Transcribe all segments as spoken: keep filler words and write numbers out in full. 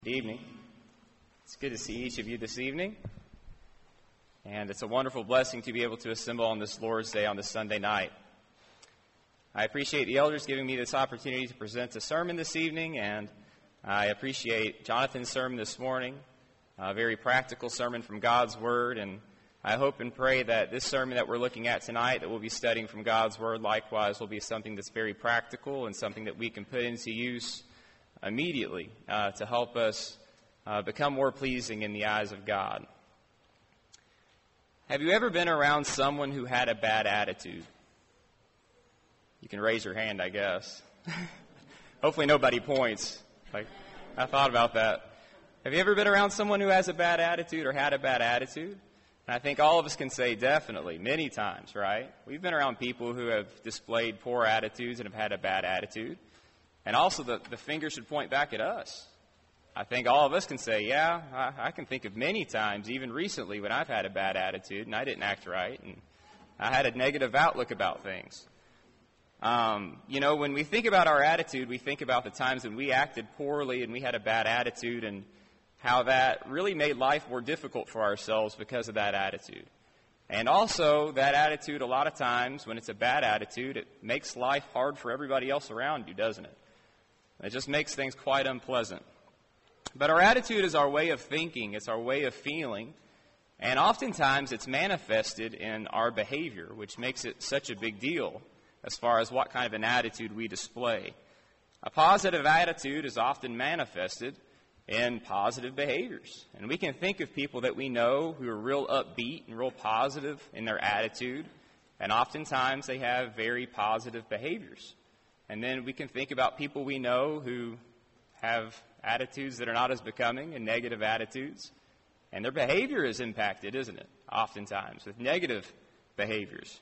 Good evening. It's good to see each of you this evening. And it's a wonderful blessing to be able to assemble on this Lord's Day on this Sunday night. I appreciate the elders giving me this opportunity to present a sermon this evening, and I appreciate Jonathan's sermon this morning, a very practical sermon from God's Word, and I hope and pray that this sermon that we're looking at tonight, that we'll be studying from God's Word, likewise will be something that's very practical and something that we can put into use immediately uh, to help us uh, become more pleasing in the eyes of God. Have you ever been around someone who had a bad attitude? You can raise your hand, I guess. Hopefully nobody points. Like, I thought about that. Have you ever been around someone who has a bad attitude or had a bad attitude? And I think all of us can say definitely, many times, right? We've been around people who have displayed poor attitudes and have had a bad attitude. And also, the, the finger should point back at us. I think all of us can say, yeah, I, I can think of many times, even recently, when I've had a bad attitude and I didn't act right, and I had a negative outlook about things. Um, you know, when we think about our attitude, we think about the times when we acted poorly and we had a bad attitude and how that really made life more difficult for ourselves because of that attitude. And also, that attitude, a lot of times, when it's a bad attitude, it makes life hard for everybody else around you, doesn't it? It just makes things quite unpleasant. But our attitude is our way of thinking. It's our way of feeling. And oftentimes it's manifested in our behavior, which makes it such a big deal as far as what kind of an attitude we display. A positive attitude is often manifested in positive behaviors. And we can think of people that we know who are real upbeat and real positive in their attitude. And oftentimes they have very positive behaviors. And then we can think about people we know who have attitudes that are not as becoming and negative attitudes. And their behavior is impacted, isn't it? Oftentimes with negative behaviors.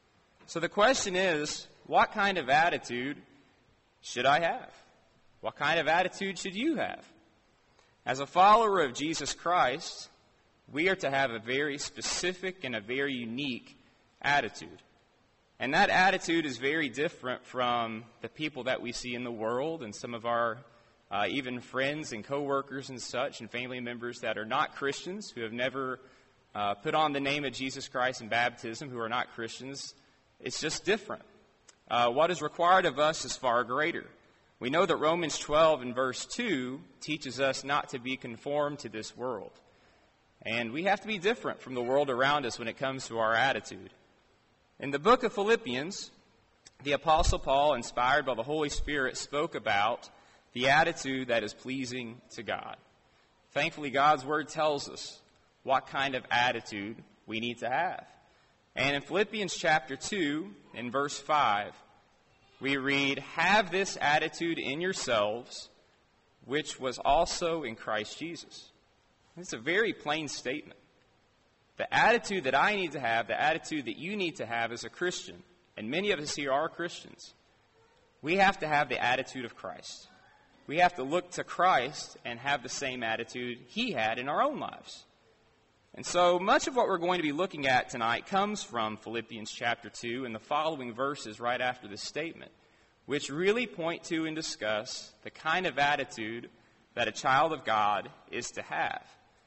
So the question is, what kind of attitude should I have? What kind of attitude should you have? As a follower of Jesus Christ, we are to have a very specific and a very unique attitude. And that attitude is very different from the people that we see in the world and some of our uh, even friends and coworkers and such and family members that are not Christians, who have never uh, put on the name of Jesus Christ in baptism, who are not Christians. It's just different. Uh, what is required of us is far greater. We know that Romans twelve and verse two teaches us not to be conformed to this world. And we have to be different from the world around us when it comes to our attitude. In the book of Philippians, the Apostle Paul, inspired by the Holy Spirit, spoke about the attitude that is pleasing to God. Thankfully, God's Word tells us what kind of attitude we need to have. And in Philippians chapter two, in verse five, we read, "Have this attitude in yourselves, which was also in Christ Jesus." It's a very plain statement. The attitude that I need to have, the attitude that you need to have as a Christian, and many of us here are Christians, we have to have the attitude of Christ. We have to look to Christ and have the same attitude He had in our own lives. And so much of what we're going to be looking at tonight comes from Philippians chapter two and the following verses right after this statement, which really point to and discuss the kind of attitude that a child of God is to have.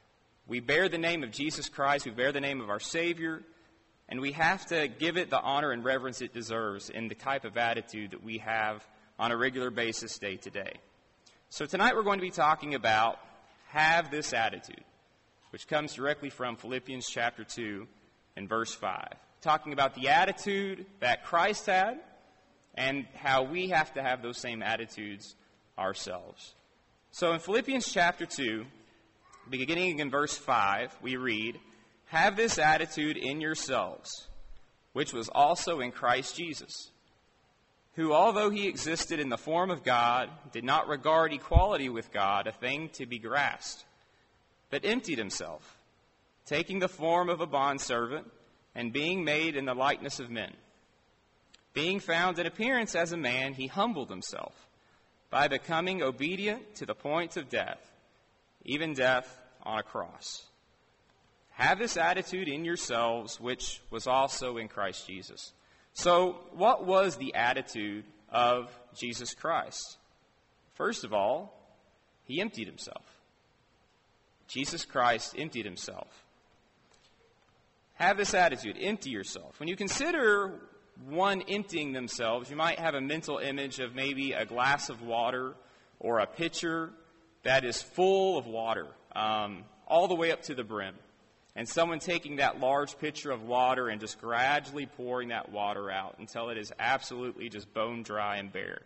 We bear the name of Jesus Christ, we bear the name of our Savior, and we have to give it the honor and reverence it deserves in the type of attitude that we have on a regular basis day to day. So tonight we're going to be talking about have this attitude, which comes directly from Philippians chapter two and verse five. Talking about the attitude that Christ had and how we have to have those same attitudes ourselves. So in Philippians chapter two, beginning in verse five, we read, "Have this attitude in yourselves, which was also in Christ Jesus, who, although he existed in the form of God, did not regard equality with God a thing to be grasped, but emptied himself, taking the form of a bondservant, and being made in the likeness of men. Being found in appearance as a man, he humbled himself by becoming obedient to the point of death, even death on a cross. Have this attitude in yourselves, which was also in Christ Jesus." So, what was the attitude of Jesus Christ? First of all, He emptied himself. Jesus Christ emptied himself. Have this attitude. Empty yourself. When you consider one emptying themselves, you might have a mental image of maybe a glass of water or a pitcher that is full of water, um, all the way up to the brim. And someone taking that large pitcher of water and just gradually pouring that water out until it is absolutely just bone dry and bare.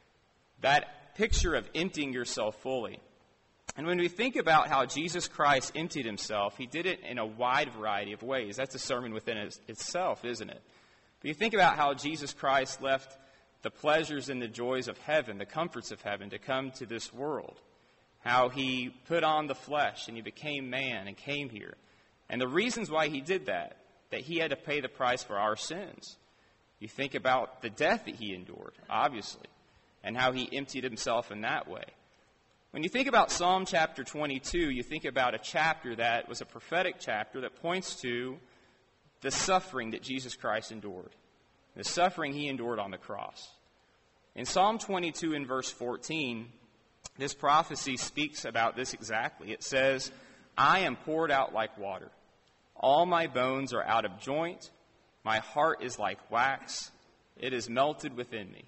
That picture of emptying yourself fully. And when we think about how Jesus Christ emptied himself, he did it in a wide variety of ways. That's a sermon within it itself, isn't it? But you think about how Jesus Christ left the pleasures and the joys of heaven, the comforts of heaven, to come to this world. How he put on the flesh and he became man and came here. And the reasons why he did that, that he had to pay the price for our sins. You think about the death that he endured, obviously, and how he emptied himself in that way. When you think about Psalm chapter twenty-two, you think about a chapter that was a prophetic chapter that points to the suffering that Jesus Christ endured, the suffering he endured on the cross. In Psalm twenty-two in verse fourteen, this prophecy speaks about this exactly. It says, I am poured out like water. All my bones are out of joint. My heart is like wax. It is melted within me.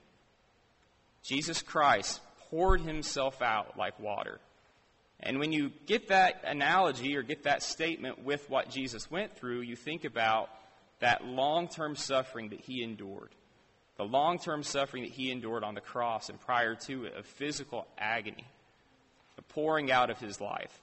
Jesus Christ poured himself out like water. And when you get that analogy or get that statement with what Jesus went through, you think about that long-term suffering that he endured. The long-term suffering that he endured on the cross and prior to it of physical agony, the pouring out of his life.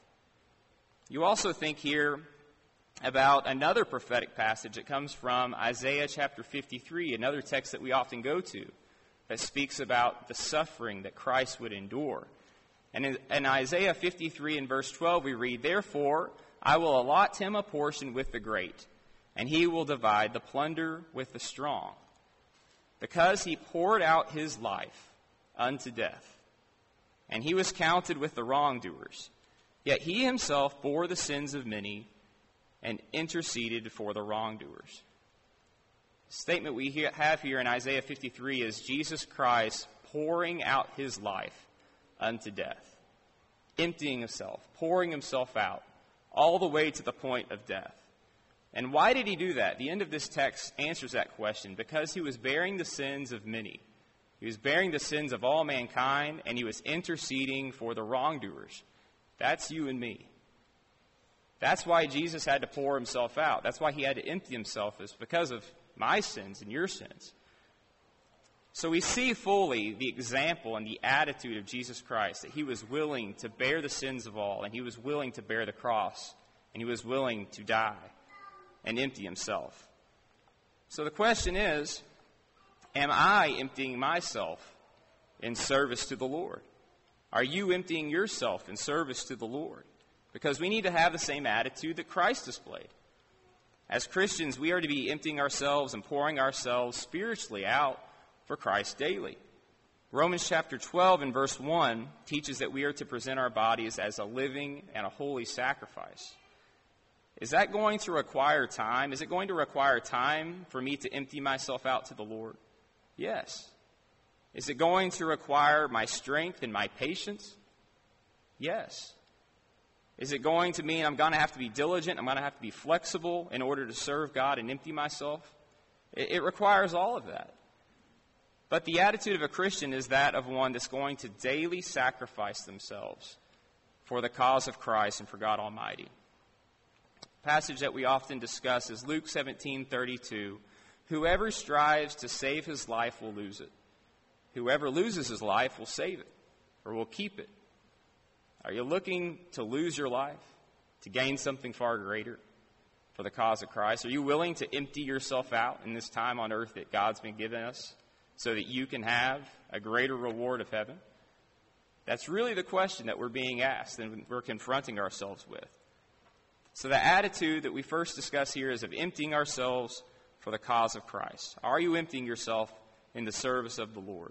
You also think here about another prophetic passage that comes from Isaiah chapter fifty-three, another text that we often go to, that speaks about the suffering that Christ would endure. And in, in Isaiah fifty-three in verse twelve we read, Therefore I will allot him a portion with the great, and he will divide the plunder with the strong, because he poured out his life unto death, and he was counted with the wrongdoers. Yet he himself bore the sins of many and interceded for the wrongdoers. The statement we have here in Isaiah fifty-three is Jesus Christ pouring out his life unto death, emptying himself, pouring himself out, all the way to the point of death. And why did he do that? The end of this text answers that question. Because he was bearing the sins of many. He was bearing the sins of all mankind, and he was interceding for the wrongdoers. That's you and me. That's why Jesus had to pour himself out. That's why he had to empty himself, is because of my sins and your sins. So we see fully the example and the attitude of Jesus Christ, that he was willing to bear the sins of all, and he was willing to bear the cross, and he was willing to die and empty himself. So the question is, am I emptying myself in service to the Lord? Are you emptying yourself in service to the Lord? Because we need to have the same attitude that Christ displayed. As Christians, we are to be emptying ourselves and pouring ourselves spiritually out for Christ daily. Romans chapter twelve and verse one teaches that we are to present our bodies as a living and a holy sacrifice. Is that going to require time? Is it going to require time for me to empty myself out to the Lord? Yes. Is it going to require my strength and my patience? Yes. Is it going to mean I'm going to have to be diligent, I'm going to have to be flexible in order to serve God and empty myself? It, it requires all of that. But the attitude of a Christian is that of one that's going to daily sacrifice themselves for the cause of Christ and for God Almighty. The passage that we often discuss is Luke seventeen thirty-two. Whoever strives to save his life will lose it. Whoever loses his life will save it or will keep it. Are you looking to lose your life, to gain something far greater for the cause of Christ? Are you willing to empty yourself out in this time on earth that God's been giving us so that you can have a greater reward of heaven? That's really the question that we're being asked and we're confronting ourselves with. So the attitude that we first discuss here is of emptying ourselves for the cause of Christ. Are you emptying yourself in the service of the Lord?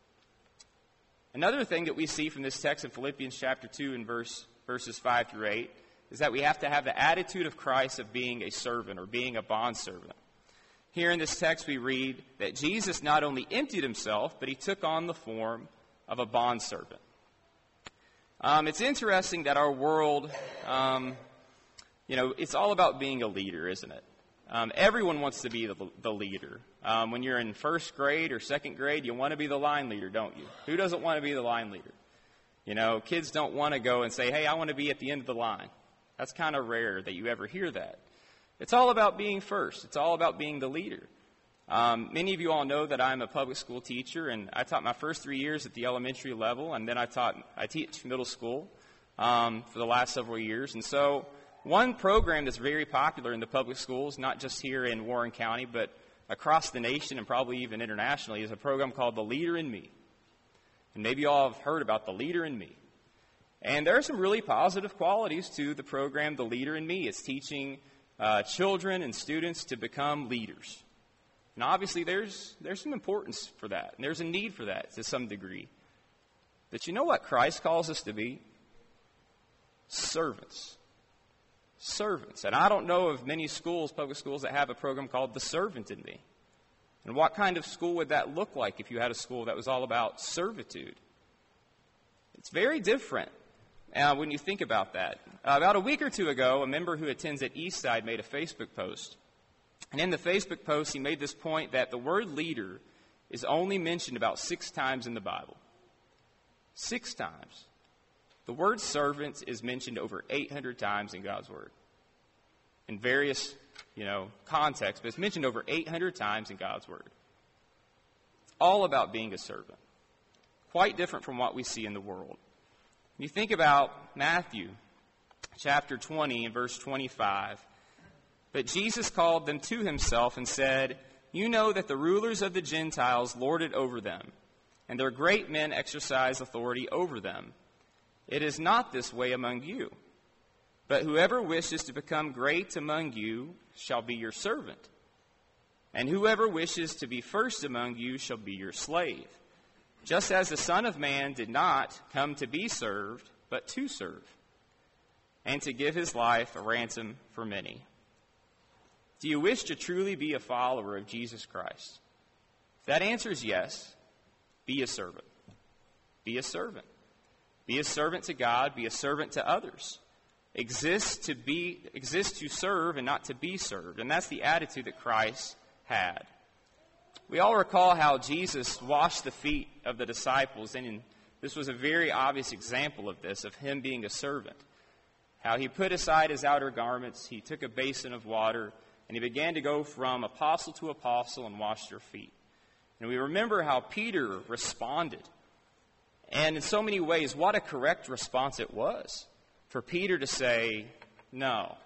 Another thing that we see from this text in Philippians chapter two and verse, verses five through eight is that we have to have the attitude of Christ of being a servant or being a bondservant. Here in this text we read that Jesus not only emptied himself, but he took on the form of a bondservant. Um, it's interesting that our world, um, you know, it's all about being a leader, isn't it? Um, everyone wants to be the, the leader. Um, when you're in first grade or second grade, you want to be the line leader, don't you? Who doesn't want to be the line leader? You know, kids don't want to go and say, hey, I want to be at the end of the line. That's kind of rare that you ever hear that. It's all about being first. It's all about being the leader. Um, many of you all know that I'm a public school teacher, and I taught my first three years at the elementary level, and then I taught I teach middle school um, for the last several years. And so one program that's very popular in the public schools, not just here in Warren County, but across the nation and probably even internationally, is a program called The Leader in Me. And maybe you all have heard about The Leader in Me. And there are some really positive qualities to the program The Leader in Me. It's teaching uh, children and students to become leaders. And obviously there's there's some importance for that, and there's a need for that to some degree. But you know what Christ calls us to be? Servants. Servants. And I don't know of many schools, public schools, that have a program called The Servant in Me. And what kind of school would that look like if you had a school that was all about servitude? It's very different uh, when you think about that. Uh, about a week or two ago, a member who attends at Eastside made a Facebook post. And in the Facebook post, he made this point that the word leader is only mentioned about six times in the Bible. Six times. The word servant is mentioned over eight hundred times in God's Word. In various, you know, contexts, but it's mentioned over eight hundred times in God's Word. It's all about being a servant. Quite different from what we see in the world. You think about Matthew chapter twenty and verse twenty-five. But Jesus called them to himself and said, you know that the rulers of the Gentiles lord it over them, and their great men exercise authority over them. It is not this way among you. But whoever wishes to become great among you shall be your servant. And whoever wishes to be first among you shall be your slave. Just as the Son of Man did not come to be served, but to serve, and to give his life a ransom for many. Do you wish to truly be a follower of Jesus Christ? If that answer is yes, be a servant. Be a servant. Be a servant to God. Be a servant to others. Exist to be, exist to serve and not to be served. And that's the attitude that Christ had. We all recall how Jesus washed the feet of the disciples, and this was a very obvious example of this, of him being a servant. How he put aside his outer garments, he took a basin of water, and he began to go from apostle to apostle and wash their feet. And we remember how Peter responded. And in so many ways, what a correct response it was for Peter to say, no,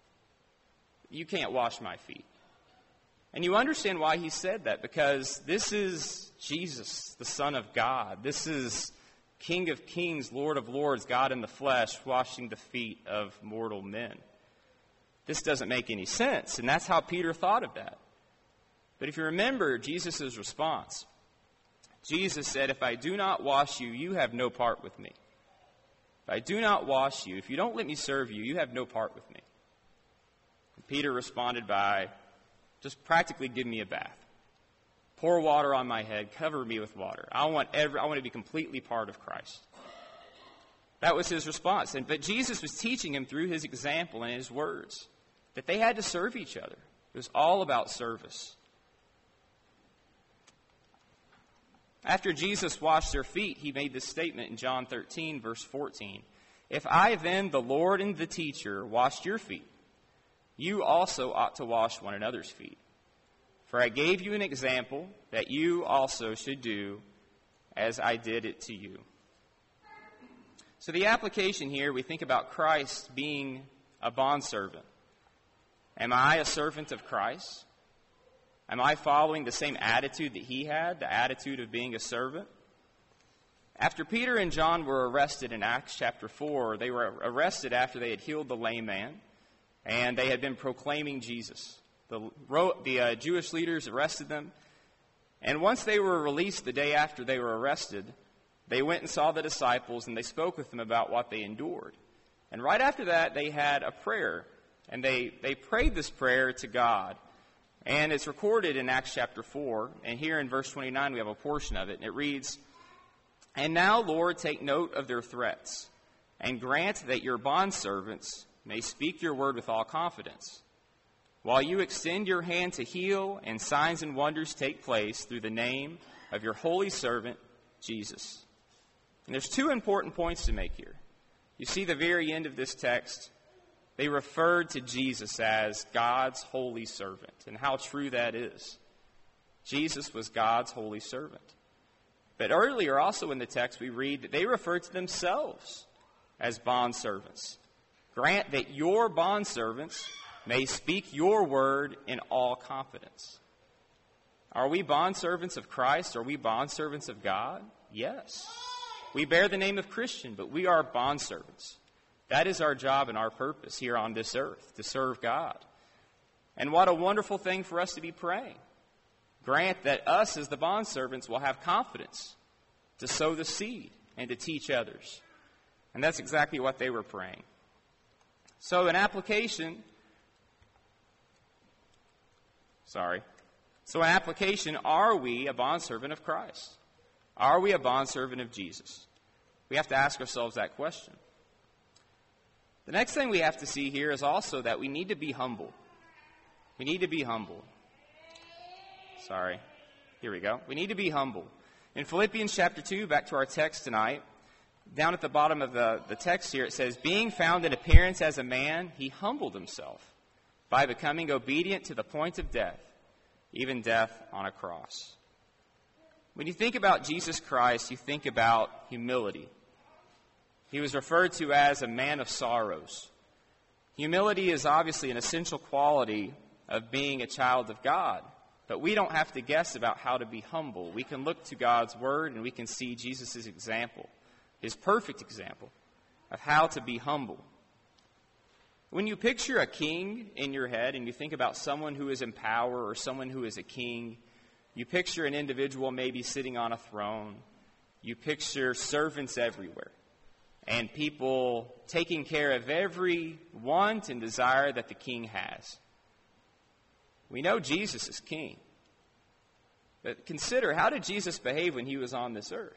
you can't wash my feet. And you understand why he said that, because this is Jesus, the Son of God. This is King of Kings, Lord of Lords, God in the flesh, washing the feet of mortal men. This doesn't make any sense, and that's how Peter thought of that. But if you remember Jesus' response, Jesus said, if I do not wash you, you have no part with me. If I do not wash you, if you don't let me serve you, you have no part with me. And Peter responded by, just practically give me a bath. Pour water on my head, cover me with water. I want every, I want to be completely part of Christ. That was his response. And, but Jesus was teaching him through his example and his words that they had to serve each other. It was all about service. After Jesus washed their feet, he made this statement in John thirteen, verse fourteen. If I then, the Lord and the teacher, washed your feet, you also ought to wash one another's feet. For I gave you an example that you also should do as I did it to you. So the application here, we think about Christ being a bondservant. Am I a servant of Christ? Am I following the same attitude that he had, the attitude of being a servant? After Peter and John were arrested in Acts chapter four, they were arrested after they had healed the lame man, and they had been proclaiming Jesus. The, the uh, Jewish leaders arrested them, and once they were released the day after they were arrested, they went and saw the disciples, and they spoke with them about what they endured. And right after that, they had a prayer, and they, they prayed this prayer to God. And it's recorded in Acts chapter four, and here in verse twenty-nine we have a portion of it, and it reads, And now, Lord, take note of their threats, and grant that your bondservants may speak your word with all confidence, while you extend your hand to heal and signs and wonders take place through the name of your holy servant, Jesus. And there's two important points to make here. You see the very end of this text, they referred to Jesus as God's holy servant, and how true that is. Jesus was God's holy servant. But earlier also in the text we read that they referred to themselves as bondservants. Grant that your bondservants may speak your word in all confidence. Are we bondservants of Christ? Are we bondservants of God? Yes. We bear the name of Christian, but we are bondservants. That is our job and our purpose here on this earth, to serve God. And what a wonderful thing for us to be praying. Grant that us as the bondservants will have confidence to sow the seed and to teach others. And that's exactly what they were praying. So in application, sorry. So in application, are we a bondservant of Christ? Are we a bondservant of Jesus? We have to ask ourselves that question. The next thing we have to see here is also that we need to be humble. We need to be humble. Sorry. Here we go. We need to be humble. In Philippians chapter two, back to our text tonight, down at the bottom of the, the text here, it says, being found in appearance as a man, he humbled himself by becoming obedient to the point of death, even death on a cross. When you think about Jesus Christ, you think about humility. He was referred to as a man of sorrows. Humility is obviously an essential quality of being a child of God. But we don't have to guess about how to be humble. We can look to God's word and we can see Jesus' example, his perfect example of how to be humble. When you picture a king in your head and you think about someone who is in power or someone who is a king, you picture an individual maybe sitting on a throne. You picture servants everywhere and people taking care of every want and desire that the king has. We know Jesus is king. But consider, how did Jesus behave when he was on this earth?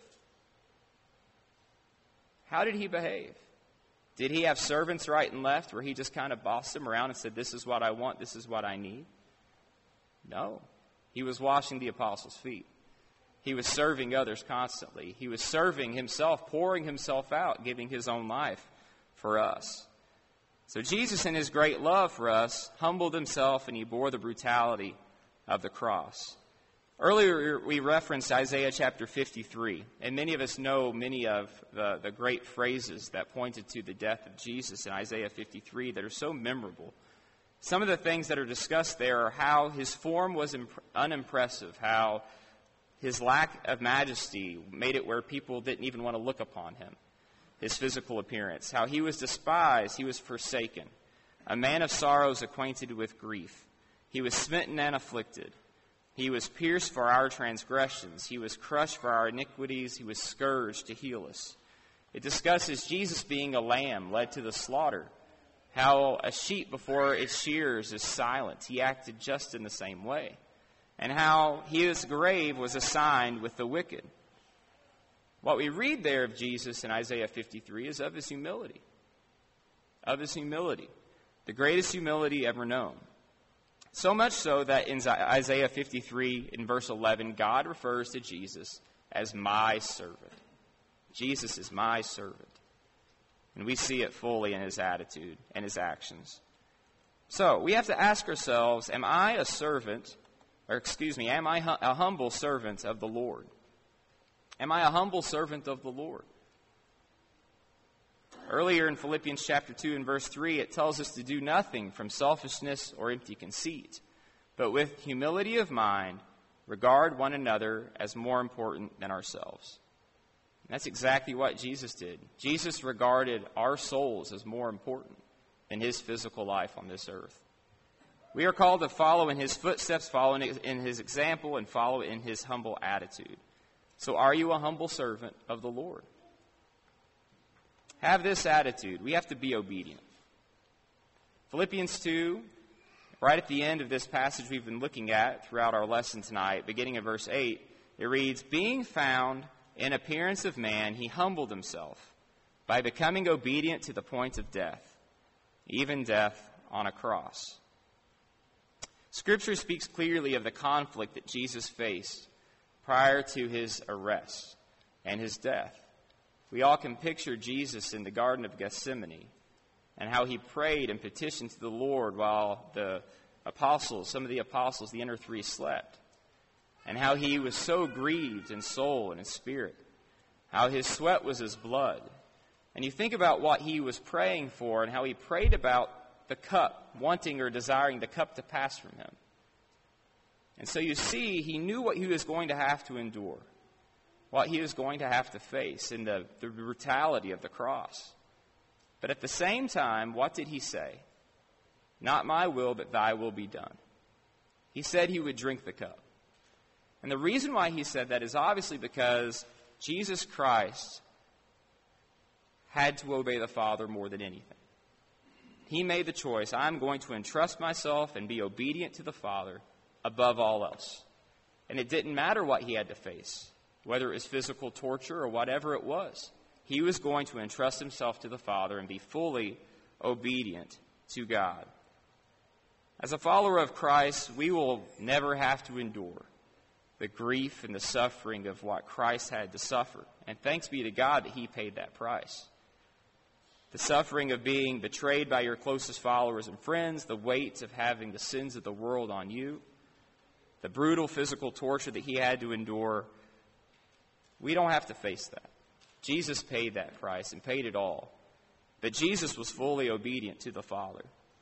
How did he behave? Did he have servants right and left where he just kind of bossed them around and said, this is what I want, this is what I need? No. He was washing the apostles' feet. He was serving others constantly. He was serving himself, pouring himself out, giving his own life for us. So Jesus, in his great love for us, humbled himself and he bore the brutality of the cross. Earlier we referenced Isaiah chapter fifty-three, and many of us know many of the, the great phrases that pointed to the death of Jesus in Isaiah fifty-three that are so memorable. Some of the things that are discussed there are how his form was imp- unimpressive, how his lack of majesty made it where people didn't even want to look upon him. His physical appearance, how he was despised, he was forsaken, a man of sorrows, acquainted with grief. He was smitten and afflicted. He was pierced for our transgressions. He was crushed for our iniquities. He was scourged to heal us. It discusses Jesus being a lamb led to the slaughter, how a sheep before its shearers is silent. He acted just in the same way, and how his grave was assigned with the wicked. What we read there of Jesus in Isaiah fifty-three is of his humility. Of his humility. The greatest humility ever known. So much so that in Isaiah fifty-three, in verse eleven, God refers to Jesus as my servant. Jesus is my servant. And we see it fully in his attitude and his actions. So we have to ask ourselves, am I a servant, or excuse me, am I a humble servant of the Lord? Am I a humble servant of the Lord? Earlier in Philippians chapter two and verse three, it tells us to do nothing from selfishness or empty conceit, but with humility of mind, regard one another as more important than ourselves. And that's exactly what Jesus did. Jesus regarded our souls as more important than his physical life on this earth. We are called to follow in his footsteps, follow in his example, and follow in his humble attitude. So are you a humble servant of the Lord? Have this attitude. We have to be obedient. Philippians two, right at the end of this passage we've been looking at throughout our lesson tonight, beginning of verse eight, it reads, being found in appearance of man, he humbled himself by becoming obedient to the point of death, even death on a cross. Scripture speaks clearly of the conflict that Jesus faced prior to his arrest and his death. We all can picture Jesus in the Garden of Gethsemane and how he prayed and petitioned to the Lord while the apostles, some of the apostles, the inner three, slept, and how he was so grieved in soul and in spirit, how his sweat was his blood. And you think about what he was praying for and how he prayed about the cup, wanting or desiring the cup to pass from him. And so you see, he knew what he was going to have to endure, what he was going to have to face in the, the brutality of the cross. But at the same time, what did he say? Not my will, but thy will be done. He said he would drink the cup. And the reason why he said that is obviously because Jesus Christ had to obey the Father more than anything. He made the choice, I'm going to entrust myself and be obedient to the Father above all else. And it didn't matter what he had to face, whether it was physical torture or whatever it was. He was going to entrust himself to the Father and be fully obedient to God. As a follower of Christ, we will never have to endure the grief and the suffering of what Christ had to suffer. And thanks be to God that he paid that price. The suffering of being betrayed by your closest followers and friends, the weight of having the sins of the world on you, the brutal physical torture that he had to endure, we don't have to face that. Jesus paid that price and paid it all. But Jesus was fully obedient to the Father.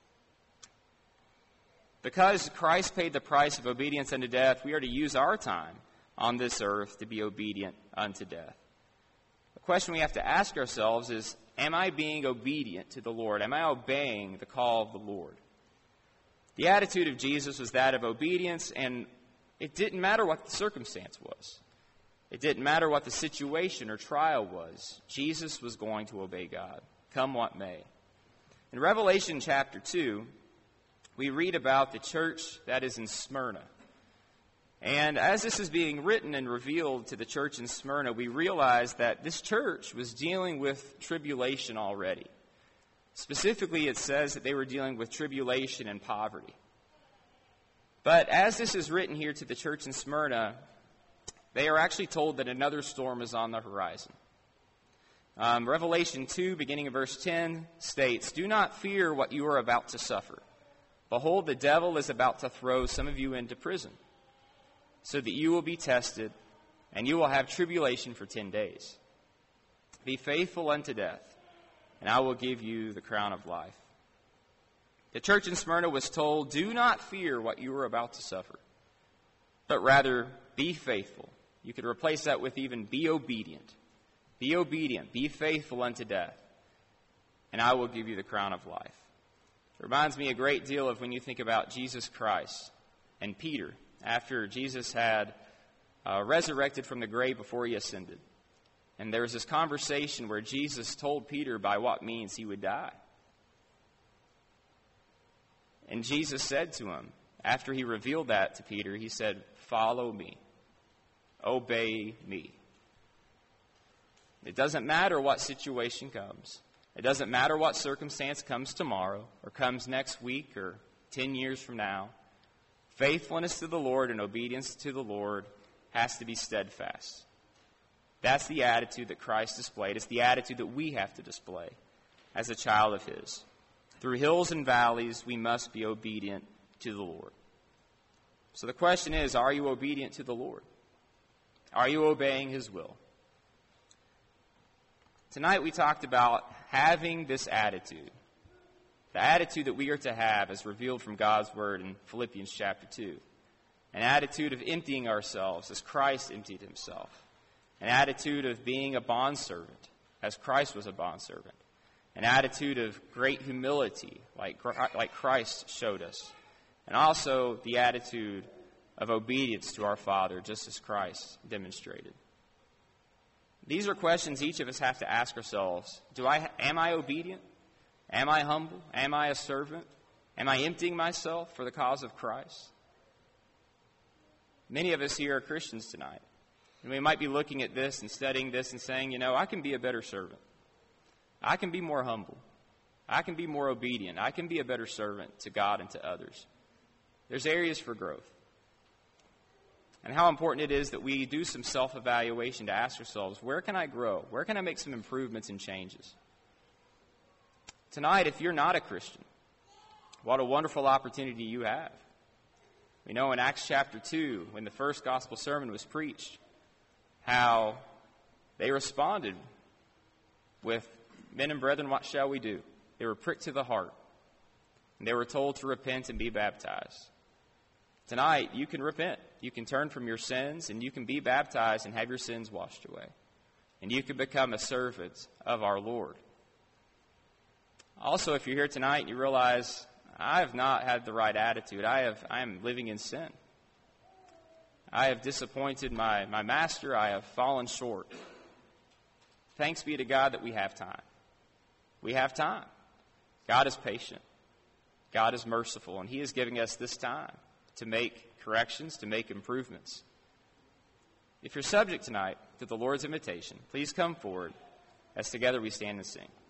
Because Christ paid the price of obedience unto death, we are to use our time on this earth to be obedient unto death. The question we have to ask ourselves is, am I being obedient to the Lord? Am I obeying the call of the Lord? The attitude of Jesus was that of obedience, and it didn't matter what the circumstance was. It didn't matter what the situation or trial was. Jesus was going to obey God, come what may. In Revelation chapter two, we read about the church that is in Smyrna. And as this is being written and revealed to the church in Smyrna, we realize that this church was dealing with tribulation already. Specifically, it says that they were dealing with tribulation and poverty. But as this is written here to the church in Smyrna, they are actually told that another storm is on the horizon. Um, Revelation two, beginning in verse ten, states, "Do not fear what you are about to suffer. Behold, the devil is about to throw some of you into prison, so that you will be tested, and you will have tribulation for ten days. Be faithful unto death, and I will give you the crown of life." The church in Smyrna was told, do not fear what you are about to suffer, but rather be faithful. You could replace that with even be obedient. Be obedient, be faithful unto death, and I will give you the crown of life. It reminds me a great deal of when you think about Jesus Christ and Peter, after Jesus had uh, resurrected from the grave before he ascended. And there was this conversation where Jesus told Peter by what means he would die. And Jesus said to him, after he revealed that to Peter, he said, follow me, obey me. It doesn't matter what situation comes. It doesn't matter what circumstance comes tomorrow or comes next week or ten years from now. Faithfulness to the Lord and obedience to the Lord has to be steadfast. That's the attitude that Christ displayed. It's the attitude that we have to display as a child of his. Through hills and valleys, we must be obedient to the Lord. So the question is, are you obedient to the Lord? Are you obeying his will? Tonight we talked about having this attitude. The attitude that we are to have as revealed from God's word in Philippians chapter two. An attitude of emptying ourselves as Christ emptied himself. An attitude of being a bondservant as Christ was a bondservant. An attitude of great humility like, like Christ showed us. And also the attitude of obedience to our Father just as Christ demonstrated. These are questions each of us have to ask ourselves. Do I, am I obedient? Am I humble? Am I a servant? Am I emptying myself for the cause of Christ? Many of us here are Christians tonight. And we might be looking at this and studying this and saying, you know, I can be a better servant. I can be more humble. I can be more obedient. I can be a better servant to God and to others. There's areas for growth. And how important it is that we do some self-evaluation to ask ourselves, where can I grow? Where can I make some improvements and changes? Tonight, if you're not a Christian, what a wonderful opportunity you have. We know in Acts chapter two, when the first gospel sermon was preached, how they responded with, men and brethren, what shall we do? They were pricked to the heart. And they were told to repent and be baptized. Tonight, you can repent. You can turn from your sins, and you can be baptized and have your sins washed away. And you can become a servant of our Lord. Also, if you're here tonight and you realize, I have not had the right attitude. I have I am living in sin. I have disappointed my, my master. I have fallen short. Thanks be to God that we have time. We have time. God is patient. God is merciful, and He is giving us this time to make corrections, to make improvements. If you're subject tonight to the Lord's invitation, please come forward as together we stand and sing.